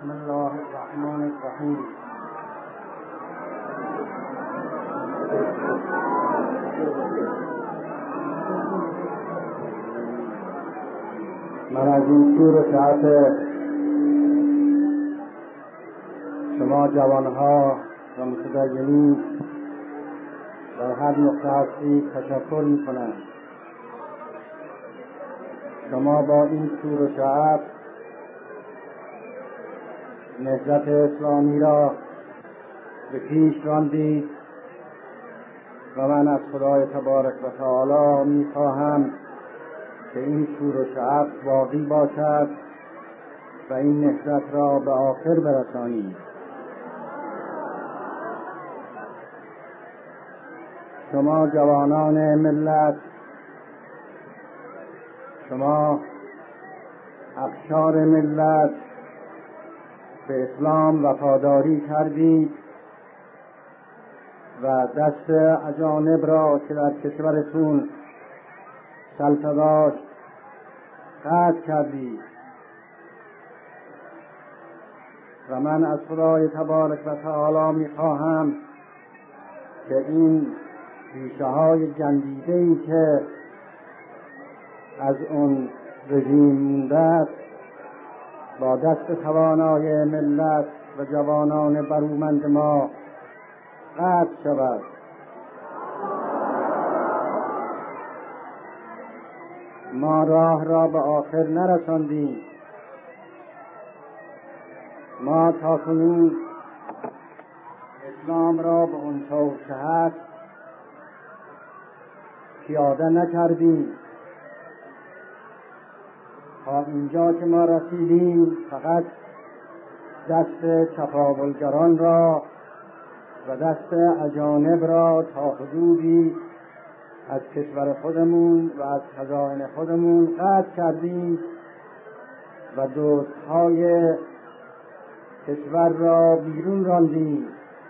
بسم الله الرحمن الرحیم. من از این شور و شعف شما جوانها و متدینین در هر نقطه هستید تشکر میکنم. شما با این شور و شعف نهضت اسلامی را به پیش راندید و من از خدای تبارک و تعالی میخواهم که این شور و شعف باقی باشد و این نهضت را به آخر برسانید. شما جوانان ملت، شما اقشار ملت به اسلام وفاداری کردید و دست اجانب را که در کشورتون سلطه داشت قطع کردید و من از خدای تبارک و تعالی میخواهم که این ریشه های گندیده‌ای که از اون رژیم مونده است با دست توانای ملت و جوانان برومند ما قطع شود. ما راه را به آخر نرساندیم. ما تاکنون اسلام را به اون طور که هست پیاده نکردیم. تا اینجا که ما رسیدیم فقط دست چپاولگران را و دست اجانب را تا حدودی از کشور خودمون و از خزائن خودمون قطع کردیم و دزدهای کشور را بیرون راندیم،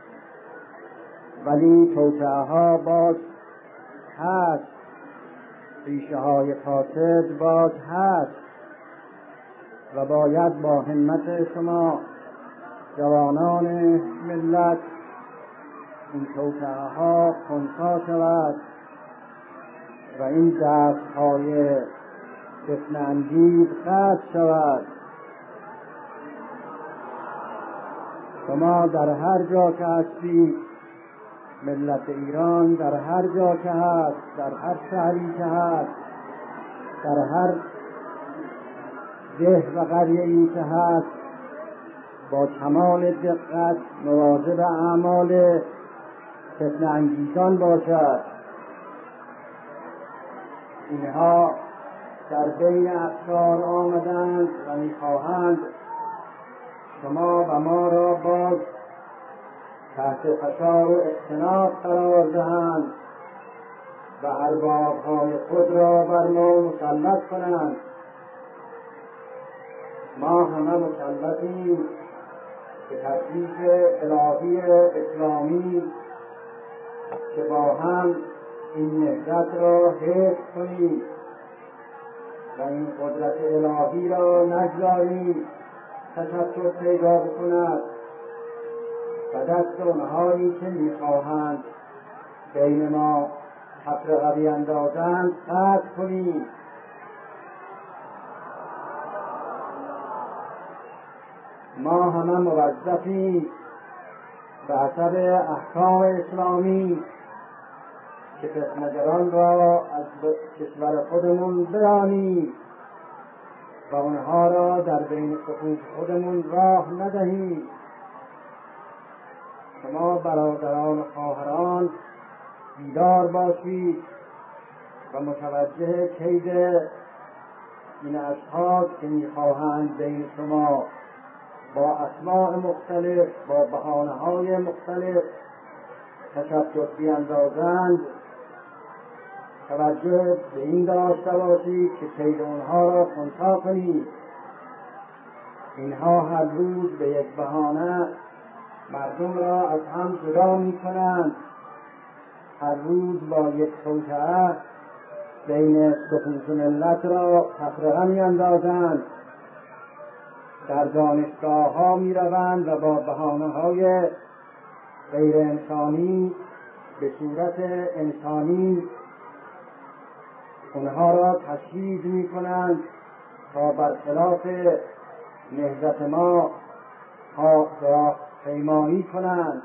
ولی توطئه ها باز هست، ریشه های فاسد باز هست و باید با همت شما جوانان ملت این توطئه ها خنثی شود و این دستهای فتنه انگیز قطع شود. شما در هر جا که هستید، ملت ایران در هر جا که هست، در هر شهری که هست، در هر ده و قریه‌ای که هست، با کمال دقت مواظب اعمال فتنه انگیزان باشد. اینها در بین افکار آمدند و میخواهند شما و ما را باز تحت فشار و اختناق قرار دهند و ارباب‌های خود را بر ما مسلط کنند. ما همه مکلفیم به تشریف الهی اسلامی که با هم این نهضت را حفظ کنیم و این قدرت الهی را نگذاریم تشتت پیدا بکند و دست اونهایی که میخواهند بین ما تفرقه بیندازند قطع کنیم. ما همه موظفیم به حسب احکام اسلامی که فتنه‌گران را از کشور خودمون برانیم و اونها را در بین صفوف خودمون راه ندهیم. شما برادران و خواهران بیدار باشید و متوجه کید این اشخاص که میخواهند بین شما با اسماء مختلف، با بهانه‌های مختلف تشتت بیندازند توجه به این داشته باشید که کید اونها را خنثی کنید. اینها هر روز به یک بهانه مردم را از هم جدا می‌کنند، هر روز با یک توطئه بین صفوف ملت را تفرقه می‌اندازند در دانشگاه ها می روند و با بهانه های غیر انسانی به صورت انسانی اونها را تشدید می کنند تا برخلاف نهضت ما پیمایی کنند.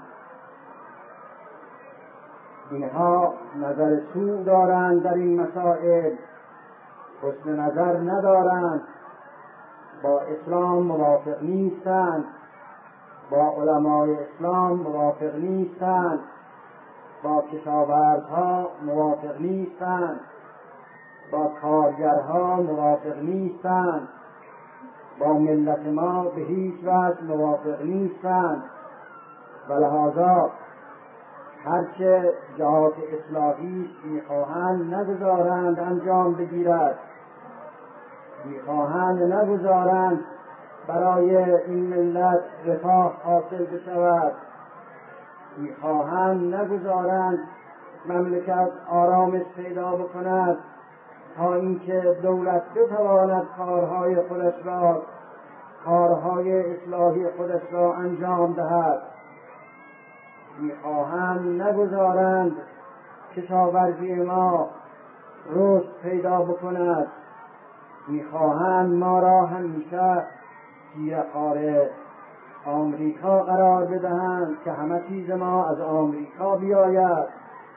اینها نظر سوء دارند در این مسائل، حسن نظر ندارند، با اسلام موافق نیستند، با علمای اسلام موافق نیستند، با کشاورزها موافق نیستند، با کارگرها موافق نیستند، با ملت ما به هیچ وجه موافق نیستند و لذا هرچه جهات اصلاحی میخواهند نگذارند انجام بگیرد، میخواهند نگذارند برای این ملت رفاه حاصل بشود، میخواهند نگذارند مملکت آرامش پیدا بکند تا اینکه دولت بتواند کارهای اصلاحی خودش را انجام دهد. میخواهند نگذارند کشاورزی ما رشد پیدا بکند، میخواهند ما را همیشه زیرخوار آمریکا قرار بدهند که همه چیز ما از آمریکا بیاید،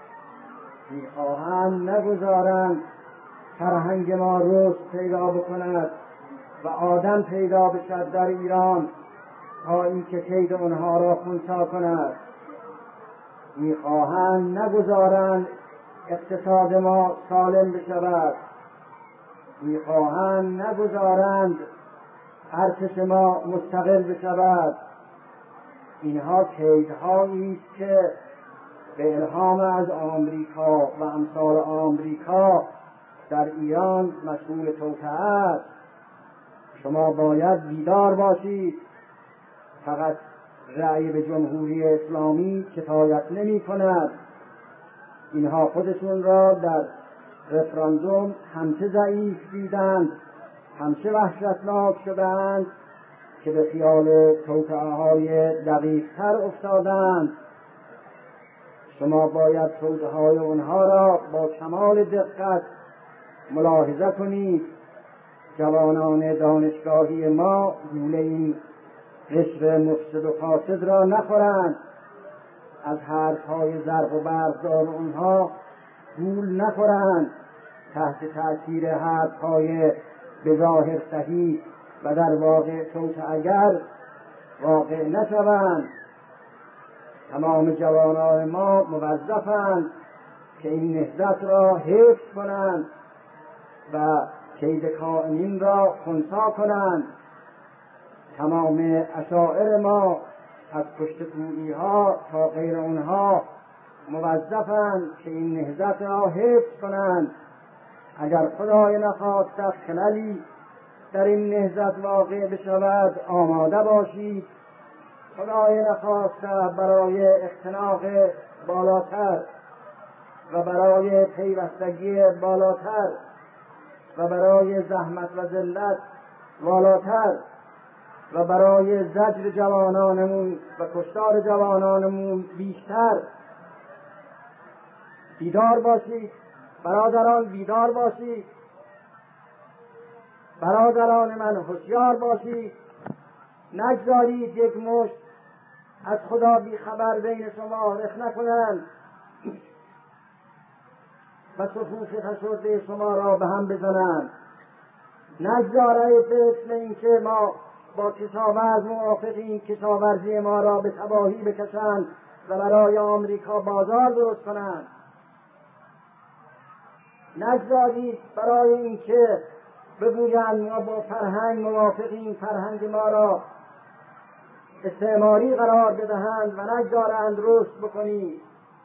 میخواهند نگذارند فرهنگ ما رشد پیدا بکند و آدم پیدا بشد در ایران تا اینکه کید آنها را خنثی کند، میخواهند نگذارند اقتصاد ما سالم بشود، میخواهند نگذارند ارتش ما مستقل بشود. اینها کیدهایی است که به الهام از آمریکا و امثال آمریکا در ایران مسئول توطئه است. شما باید بیدار باشید. فقط رأی به جمهوری اسلامی کفایت نمی کند. اینها خودشون را در رفراندوم همچه ضعیف دیدند، همچه وحشتناک شدند که به خیال توطئه‌های دقیق‌تر افتادند. شما باید توطئه‌های اونها را با کمال دقت ملاحظه کنید. جوانان دانشگاهی ما گوله این قشر مفسد و فاسد را نخورند، از حرف‌های زرق و برقدار اونها گول نخورند، تحت تأثیر حرف‌های بظاهر صحیح و در واقع توطئه‌گر واقع نشوند. تمام جوانان ما موظفند که این نهضت را حفظ کنند و کید کائنین را خنثی کنند. تمام اشاعر ما از پشتگویی‌ها تا غیر آنها موظفند که این نهضت را حفظ کنند. اگر خدای نخواسته خللی در این نهضت واقع بشود آماده باشید. خدای نخواسته برای اختناق بالاتر و برای پیوستگی بالاتر و برای زحمت و ذلت بالاتر و برای زجر جوانانمون و کشتار جوانانمون بیشتر. بیدار باشید برادران، بیدار باشید برادران من، هوشیار باشید. نگذارید یک مشت از خدا بیخبر بین شما رخنه کنند و صفوف فشرده شما را به هم بزنند. نگذارید مثل اینکه ما با کشاورز موافقیم کشاورزی ما را به تباهی بکشند و برای آمریکا بازار درست کنند. نگذارید برای اینکه بگویند ما با فرهنگ موافقیم فرهنگ ما را استعماری قرار بدهند و نگذارند رشد بکنید.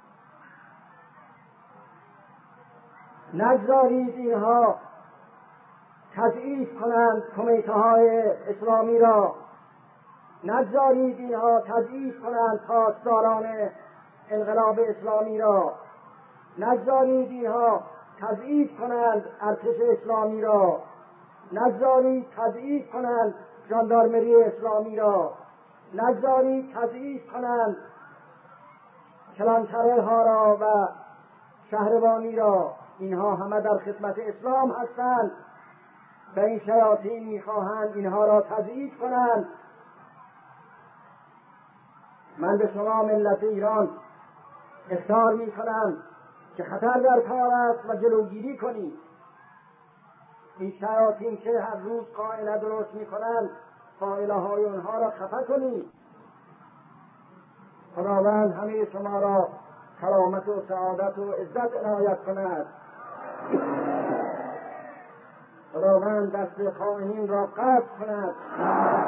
نگذارید اینها تضعیف کنند کمیته‌های اسلامی را. نگذارید اینها تضعیف کنند پاسداران انقلاب اسلامی را. نگذارید اینها تضعیف کنند ارتش اسلامی را. نگذارید تضعیف کنند ژاندارمری اسلامی را نگذارید تضعیف کنند، کلانتره ها را و شهربانی را. اینها همه در خدمت اسلام هستند و این شیاطین میخواهند اینها را تضعیف کنند. من به شما ملت ایران اخطار میکنم که خطر در کار است و جلوگیری کنید. این شیاطین که هر روز قائله درست میکنند، قائله های اونها را خفه کنید. خداوند همه شما را کرامت و سعادت و عزت عنایت کند. خداوند دست خائنین را قطع کند.